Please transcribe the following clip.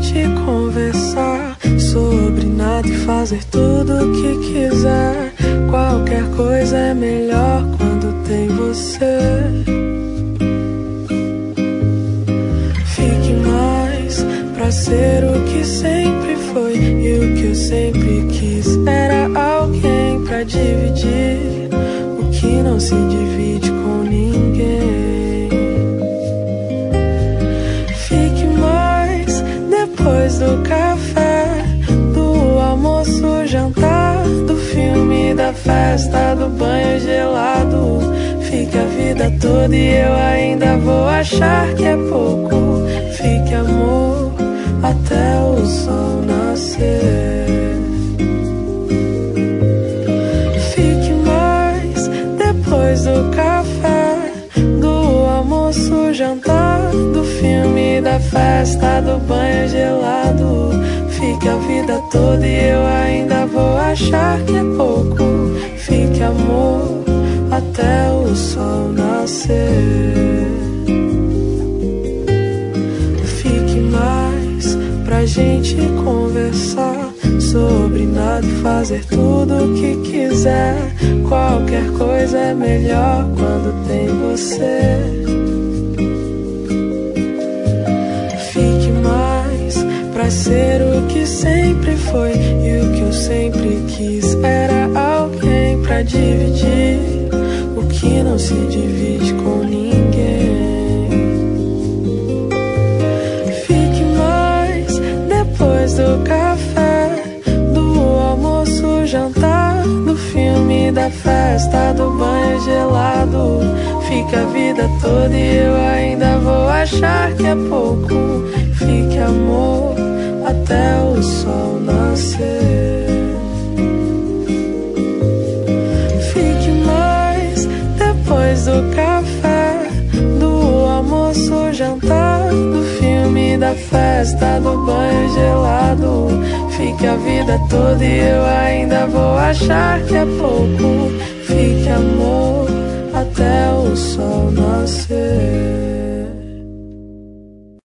gente conversar sobre nada e fazer tudo o que quiser. Qualquer coisa é melhor quando tem você. Fique mais pra ser o que sempre foi e o que eu sempre quis. Era alguém pra dividir o que não se divide com ninguém. Fique mais depois do café, do almoço, jantar, do filme, da festa, do banho gelado. Fique a vida toda e eu ainda vou achar que é pouco. Fique amor até o sol nascer. Fique mais depois do café, do almoço, jantar, do filme, da festa, do banho gelado. Fique a vida toda e eu ainda vou achar que é pouco. Fique amor até o sol nascer. Fique mais pra gente conversar sobre nada e fazer tudo o que quiser. Qualquer coisa é melhor quando tem você. Fique mais pra ser o que sempre foi e o que eu sempre quis. Era alguém pra dividir o que não se divide com ninguém. Fique mais depois do café, do almoço, jantar, do filme, da festa, do banho gelado. Fica a vida toda e eu ainda vou achar que é pouco. Fique amor até o sol nascer. Fique mais depois do café, do almoço, jantar, do filme, da festa, do banho gelado. Fique a vida toda e eu ainda vou achar que é pouco. Fique amor até o sol nascer.